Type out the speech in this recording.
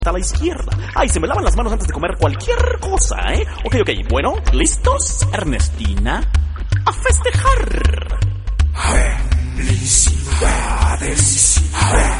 a la izquierda. Ay, se me lavan las manos antes de comer cualquier cosa, ¿eh? Ok, bueno, ¿listos? Ernestina, a festejar. Felicidades.